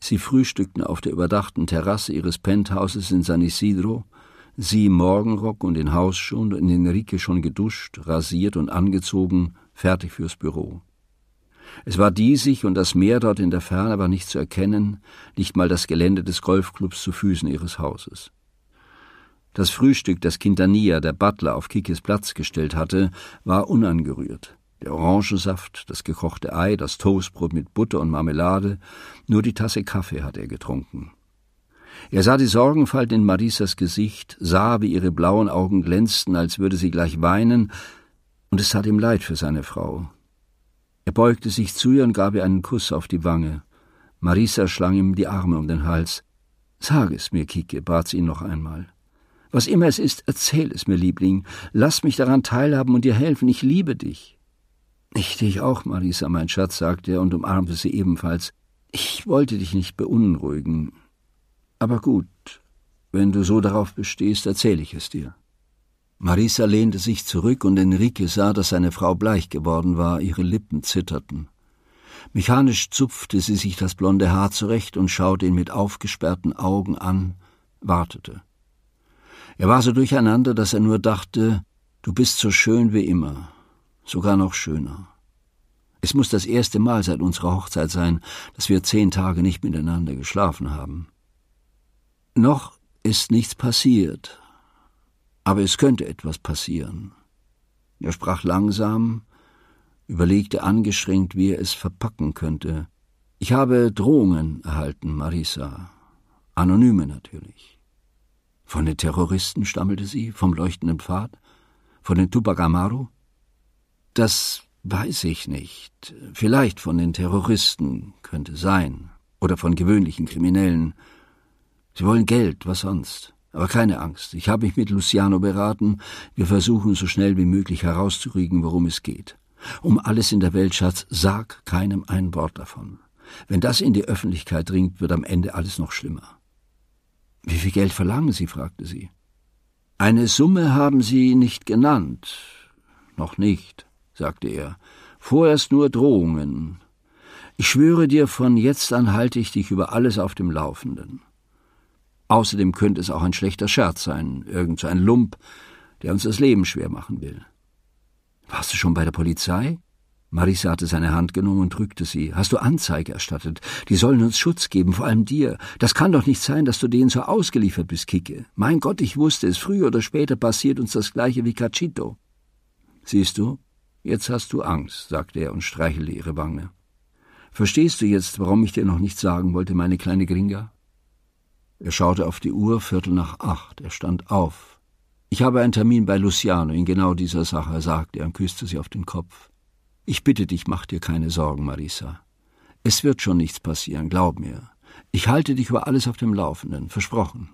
Sie frühstückten auf der überdachten Terrasse ihres Penthauses in San Isidro, sie im Morgenrock und in Hausschuhen und Enrique schon geduscht, rasiert und angezogen, fertig fürs Büro. Es war diesig und das Meer dort in der Ferne war nicht zu erkennen, nicht mal das Gelände des Golfclubs zu Füßen ihres Hauses. Das Frühstück, das Quintanilla, der Butler, auf Quiques Platz gestellt hatte, war unangerührt. Der Orangensaft, das gekochte Ei, das Toastbrot mit Butter und Marmelade, nur die Tasse Kaffee hat er getrunken. Er sah die Sorgenfalt in Marisas Gesicht, sah, wie ihre blauen Augen glänzten, als würde sie gleich weinen, und es tat ihm leid für seine Frau. Er beugte sich zu ihr und gab ihr einen Kuss auf die Wange. Marisa schlang ihm die Arme um den Hals. »Sag es mir, Quique«, bat sie ihn noch einmal. »Was immer es ist, erzähl es mir, Liebling. Lass mich daran teilhaben und dir helfen. Ich liebe dich.« »Ich dich auch, Marisa, mein Schatz«, sagte er und umarmte sie ebenfalls. »Ich wollte dich nicht beunruhigen. Aber gut, wenn du so darauf bestehst, erzähle ich es dir.« Marisa lehnte sich zurück und Enrique sah, dass seine Frau bleich geworden war, ihre Lippen zitterten. Mechanisch zupfte sie sich das blonde Haar zurecht und schaute ihn mit aufgesperrten Augen an, wartete. Er war so durcheinander, dass er nur dachte, du bist so schön wie immer, sogar noch schöner. Es muss das erste Mal seit unserer Hochzeit sein, dass wir 10 Tage nicht miteinander geschlafen haben. Noch ist nichts passiert, aber es könnte etwas passieren. Er sprach langsam, überlegte angeschränkt, wie er es verpacken könnte. Ich habe Drohungen erhalten, Marisa. Anonyme natürlich. Von den Terroristen, stammelte sie, vom leuchtenden Pfad? Von den Tupac Amaru? Das weiß ich nicht. Vielleicht von den Terroristen, könnte sein. Oder von gewöhnlichen Kriminellen. Sie wollen Geld, was sonst? Aber keine Angst, ich habe mich mit Luciano beraten. Wir versuchen so schnell wie möglich herauszukriegen, worum es geht. Um alles in der Welt, Schatz, sag keinem ein Wort davon. Wenn das in die Öffentlichkeit dringt, wird am Ende alles noch schlimmer. »Wie viel Geld verlangen Sie?« fragte sie. »Eine Summe haben Sie nicht genannt.« »Noch nicht«, sagte er. »Vorerst nur Drohungen. Ich schwöre dir, von jetzt an halte ich dich über alles auf dem Laufenden. Außerdem könnte es auch ein schlechter Scherz sein, irgend so ein Lump, der uns das Leben schwer machen will.« »Warst du schon bei der Polizei?« Marisa hatte seine Hand genommen und drückte sie. »Hast du Anzeige erstattet? Die sollen uns Schutz geben, vor allem dir. Das kann doch nicht sein, dass du denen so ausgeliefert bist, Quique. Mein Gott, ich wusste es. Früher oder später passiert uns das Gleiche wie Cachito.« »Siehst du, jetzt hast du Angst«, sagte er und streichelte ihre Wange. »Verstehst du jetzt, warum ich dir noch nichts sagen wollte, meine kleine Gringa?« Er schaute auf die Uhr, 7:45. Er stand auf. »Ich habe einen Termin bei Luciano in genau dieser Sache«, sagte er und küsste sie auf den Kopf. »Ich bitte dich, mach dir keine Sorgen, Marisa. Es wird schon nichts passieren, glaub mir. Ich halte dich über alles auf dem Laufenden, versprochen.«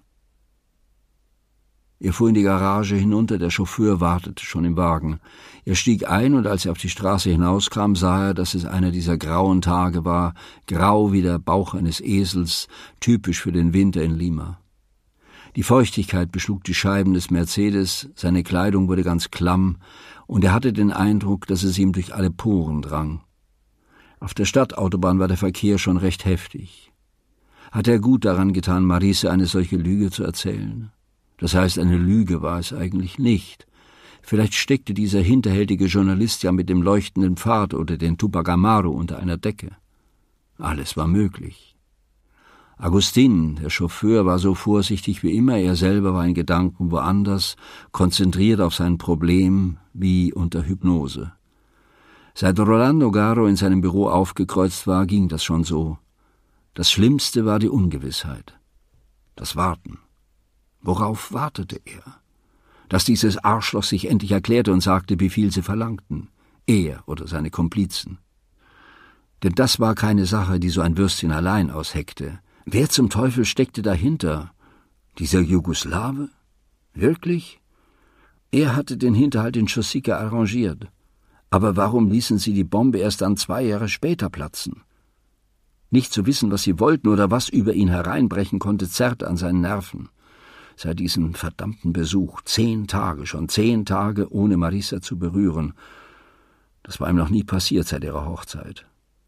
Er fuhr in die Garage hinunter, der Chauffeur wartete schon im Wagen. Er stieg ein und als er auf die Straße hinauskam, sah er, dass es einer dieser grauen Tage war, grau wie der Bauch eines Esels, typisch für den Winter in Lima. Die Feuchtigkeit beschlug die Scheiben des Mercedes, seine Kleidung wurde ganz klamm, und er hatte den Eindruck, dass es ihm durch alle Poren drang. Auf der Stadtautobahn war der Verkehr schon recht heftig. Hatte er gut daran getan, Marisa eine solche Lüge zu erzählen? Das heißt, eine Lüge war es eigentlich nicht. Vielleicht steckte dieser hinterhältige Journalist ja mit dem leuchtenden Pfad oder den Tupac Amaru unter einer Decke. Alles war möglich. Agustin, der Chauffeur, war so vorsichtig wie immer, er selber war in Gedanken woanders, konzentriert auf sein Problem, wie unter Hypnose. Seit Rolando Garro in seinem Büro aufgekreuzt war, ging das schon so. Das Schlimmste war die Ungewissheit. Das Warten. Worauf wartete er? Dass dieses Arschloch sich endlich erklärte und sagte, wie viel sie verlangten. Er oder seine Komplizen. Denn das war keine Sache, die so ein Würstchen allein ausheckte. Wer zum Teufel steckte dahinter? Dieser Jugoslawe? Wirklich? Er hatte den Hinterhalt in Chosica arrangiert. Aber warum ließen sie die Bombe erst dann 2 Jahre später platzen? Nicht zu wissen, was sie wollten oder was über ihn hereinbrechen konnte, zerrte an seinen Nerven. Seit diesem verdammten Besuch, 10 Tage, schon 10 Tage ohne Marisa zu berühren. Das war ihm noch nie passiert seit ihrer Hochzeit.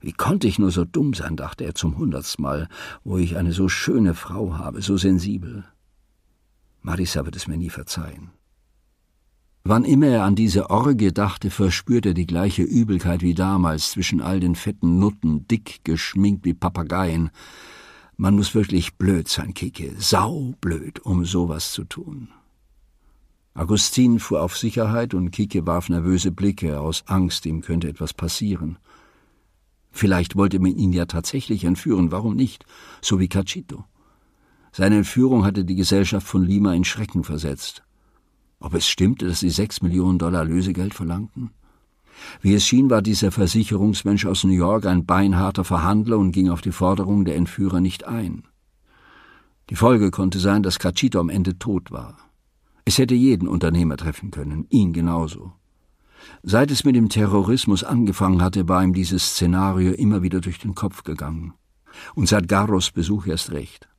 Wie konnte ich nur so dumm sein, dachte er zum 100. Mal, wo ich eine so schöne Frau habe, so sensibel. Marisa wird es mir nie verzeihen. Wann immer er an diese Orgie dachte, verspürte er die gleiche Übelkeit wie damals zwischen all den fetten Nutten, dick geschminkt wie Papageien. Man muss wirklich blöd sein, Kike, saublöd, um sowas zu tun. Agustin fuhr auf Sicherheit und Kike warf nervöse Blicke, aus Angst, ihm könnte etwas passieren. Vielleicht wollte man ihn ja tatsächlich entführen, warum nicht, so wie Cachito. Seine Entführung hatte die Gesellschaft von Lima in Schrecken versetzt. Ob es stimmte, dass sie $6 Millionen Lösegeld verlangten? Wie es schien, war dieser Versicherungsmensch aus New York ein beinharter Verhandler und ging auf die Forderungen der Entführer nicht ein. Die Folge konnte sein, dass Cachito am Ende tot war. Es hätte jeden Unternehmer treffen können, ihn genauso. Seit es mit dem Terrorismus angefangen hatte, war ihm dieses Szenario immer wieder durch den Kopf gegangen. Und seit Garros Besuch erst recht.